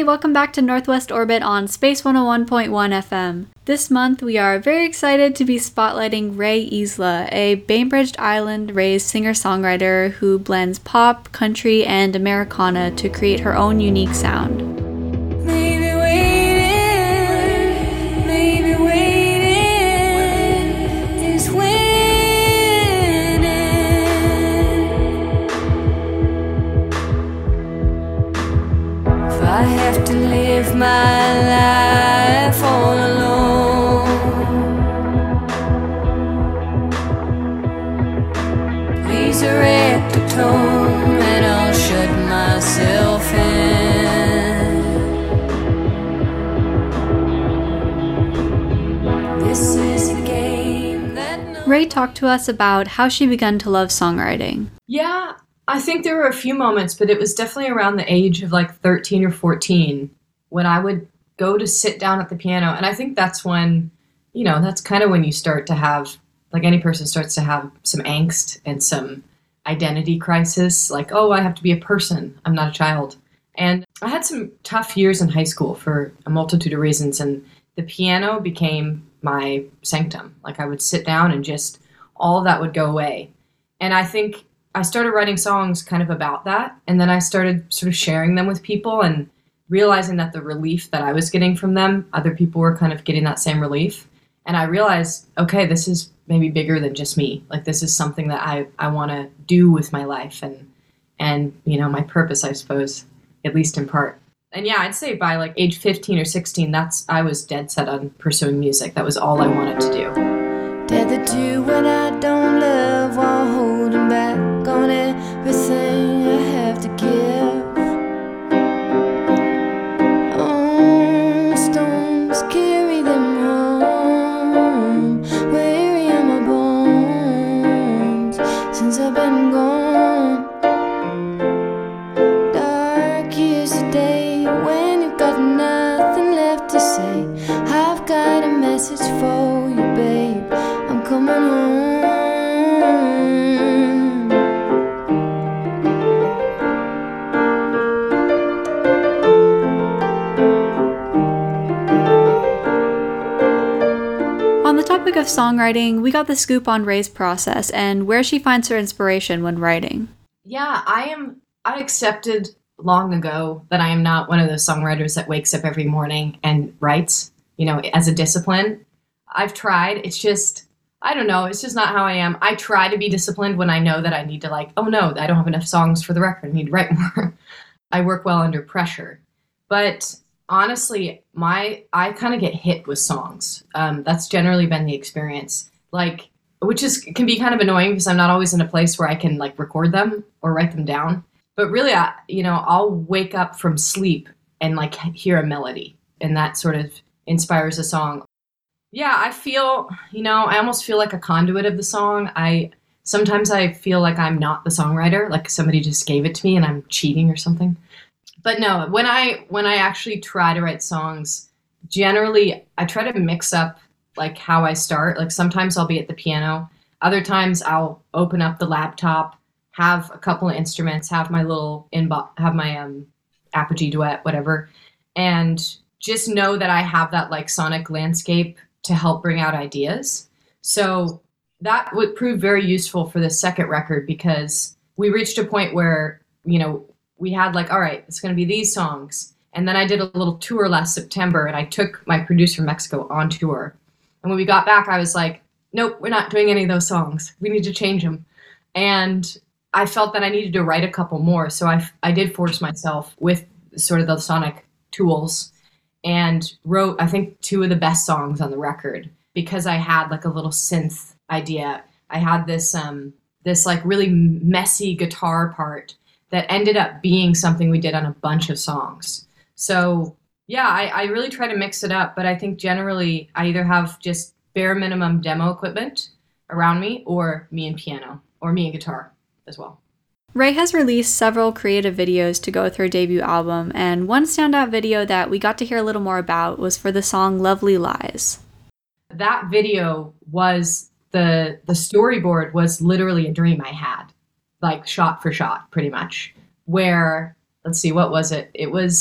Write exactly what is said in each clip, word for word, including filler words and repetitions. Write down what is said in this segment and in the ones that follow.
Hey, welcome back to Northwest Orbit on Space one oh one point one F M. This month, we are very excited to be spotlighting Rae Isla, a Bainbridge Island-raised singer-songwriter who blends pop, country, and Americana to create her own unique sound. Maybe waiting, maybe waiting is winning. If I have to live my life all alone, please erect a tone and I'll shut myself in. This is a game that no- Rae talked to us about how she began to love songwriting. Yeah, I think there were a few moments, but it was definitely around the age of like thirteen or fourteen when I would go to sit down at the piano. And I think that's when, you know, that's kind of when you start to have, like any person starts to have some angst and some identity crisis. Like, oh, I have to be a person. I'm not a child. And I had some tough years in high school for a multitude of reasons. And the piano became my sanctum. Like I would sit down and just all of that would go away. And I think I started writing songs kind of about that. And then I started sort of sharing them with people and realizing that the relief that I was getting from them, other people were kind of getting that same relief. And I realized, okay, this is maybe bigger than just me. Like this is something that I, I want to do with my life and, and, you know, my purpose, I suppose, at least in part. And yeah, I'd say by like age fifteen or sixteen, that's, I was dead set on pursuing music. That was all I wanted to do. Tethered to what I don't love while holding back on everything I have to give. Oh, stones carry them home, weary on my bones since I've been gone. Dark is the day when you've got nothing left to say. I've got a message for you, babe. I'm coming home. On the topic of songwriting, we got the scoop on Rae's process and where she finds her inspiration when writing. Yeah, I am. I accepted long ago that I am not one of those songwriters that wakes up every morning and writes, you know, as a discipline. I've tried. It's just, I don't know. It's just not how I am. I try to be disciplined when I know that I need to like, oh no, I don't have enough songs for the record. I need to write more. I work well under pressure. But honestly, my I kind of get hit with songs. Um, that's generally been the experience. Like, which is can be kind of annoying because I'm not always in a place where I can like record them or write them down. But really, I, you know, I'll wake up from sleep and like hear a melody, and that sort of inspires a song. Yeah, I feel, you know, I almost feel like a conduit of the song. I sometimes I feel like I'm not the songwriter, like somebody just gave it to me and I'm cheating or something. But no, when I when I actually try to write songs, generally I try to mix up like how I start. Like sometimes I'll be at the piano, other times I'll open up the laptop, have a couple of instruments, have my little inbox, have my um Apogee Duet, whatever, and just know that I have that like sonic landscape to help bring out ideas. So that would prove very useful for the second record because we reached a point where, you know, we had like, all right, it's going to be these songs. And then I did a little tour last September and I took my producer from Mexico on tour. And when we got back, I was like, nope, we're not doing any of those songs. We need to change them. And I felt that I needed to write a couple more. So I, I did force myself with sort of the sonic tools and wrote, I think, two of the best songs on the record because I had like a little synth idea. I had this um, this like really messy guitar part that ended up being something we did on a bunch of songs. So yeah, I, I really try to mix it up, but I think generally I either have just bare minimum demo equipment around me or me and piano or me and guitar as well. Rae has released several creative videos to go with her debut album, and one standout video that we got to hear a little more about was for the song Lovely Lies. That video was, the the storyboard was literally a dream I had, like shot for shot, pretty much. Where, let's see, what was it? It was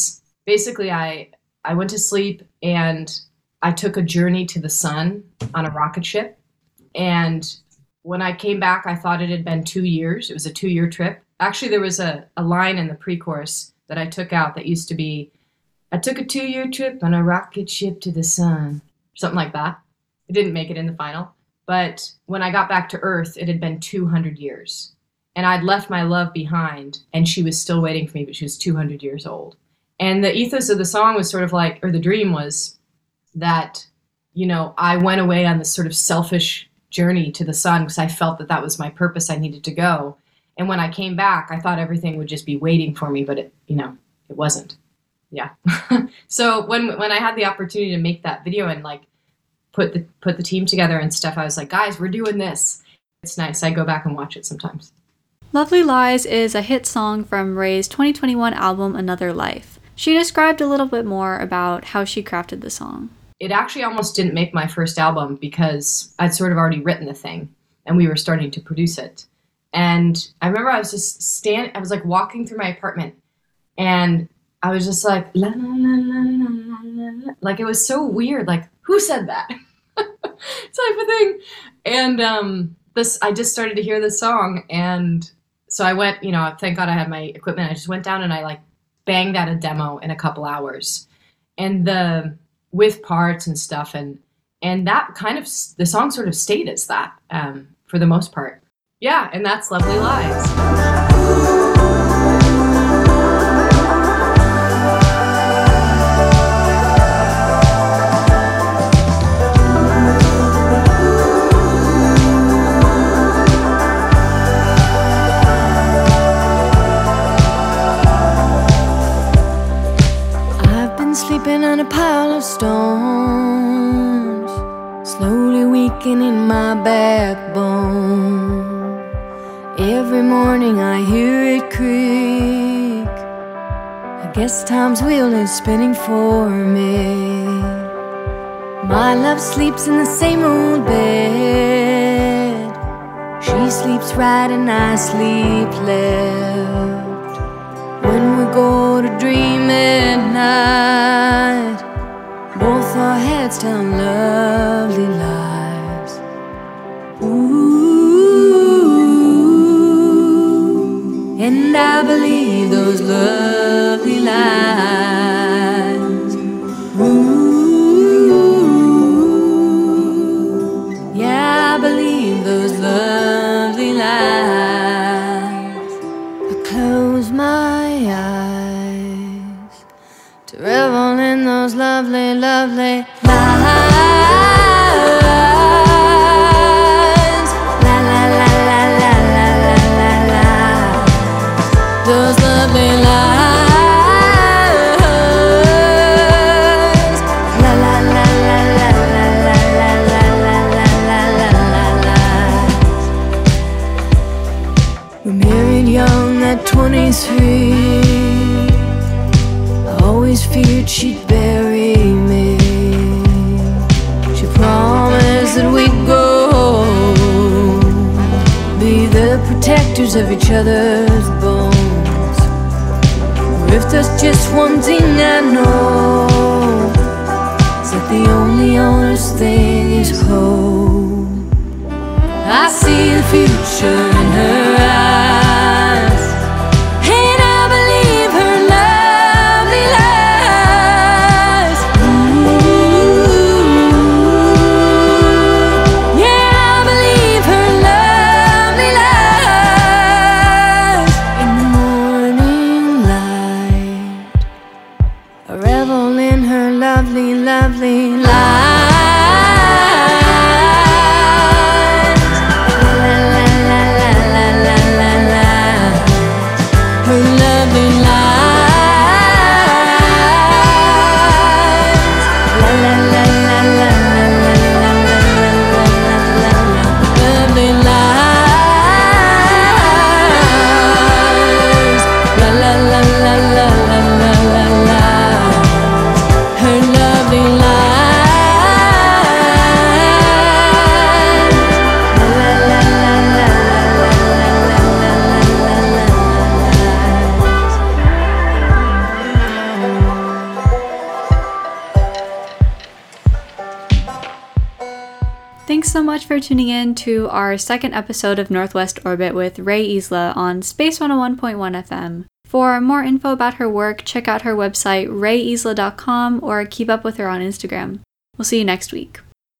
basically I I went to sleep and I took a journey to the sun on a rocket ship. And when I came back, I thought it had been two years. It was a two-year trip. Actually, there was a, a line in the pre-chorus that I took out that used to be, I took a two-year trip on a rocket ship to the sun, something like that. It didn't make it in the final. But when I got back to Earth, it had been two hundred years. And I'd left my love behind, and she was still waiting for me, but she was two hundred years old. And the ethos of the song was sort of like, or the dream was that, you know, I went away on this sort of selfish journey to the sun because I felt that that was my purpose. I needed to go. And when I came back, I thought everything would just be waiting for me, but it, you know, it wasn't. Yeah. So when when I had the opportunity to make that video and like put the put the team together and stuff, I was like, guys, we're doing this. It's nice. I go back and watch it sometimes. Lovely Lies is a hit song from Raye's twenty twenty-one album, Another Life. She described a little bit more about how she crafted the song. It actually almost didn't make my first album because I'd sort of already written the thing and we were starting to produce it. And I remember I was just standing, I was like walking through my apartment and I was just like, la la la la la la la. Like it was so weird. Like, who said that? Type of thing. And um, this, I just started to hear this song. And so I went, you know, thank God I had my equipment. I just went down and I like banged out a demo in a couple hours. And the, with parts and stuff. And, and that kind of, the song sort of stayed as that um, for the most part. Yeah. And that's Lovely Lies. Sleeping on a pile of stones, slowly weakening my backbone. Every morning I hear it creak. I guess time's wheel is spinning for me. My love sleeps in the same old bed. She sleeps right and I sleep left. When we go to dream at night, both our heads tell lovely lies. Ooh, and I believe those lovely lies. Ooh, yeah, I believe those lovely lies. I close my eyes to revel in those lovely, lovely lies. La la la la la la la la la. Those lovely lies. La la la la la la la la la la la la la. We married young at twenty-three. Always feared she'd bury me. She promised that we'd go, be the protectors of each other's bones. Or if there's just one thing I know, it's that the only honest thing is hope. I see the future in her eyes, and I believe her lovely lies. Ooh, yeah, I believe her lovely lies. In the morning light, I revel in her lovely, lovely lies. Her lovely lies. Thanks so much for tuning in to our second episode of Northwest Orbit with Rae Isla on Space one oh one point one F M. For more info about her work, check out her website rae isla dot com or keep up with her on Instagram. We'll see you next week.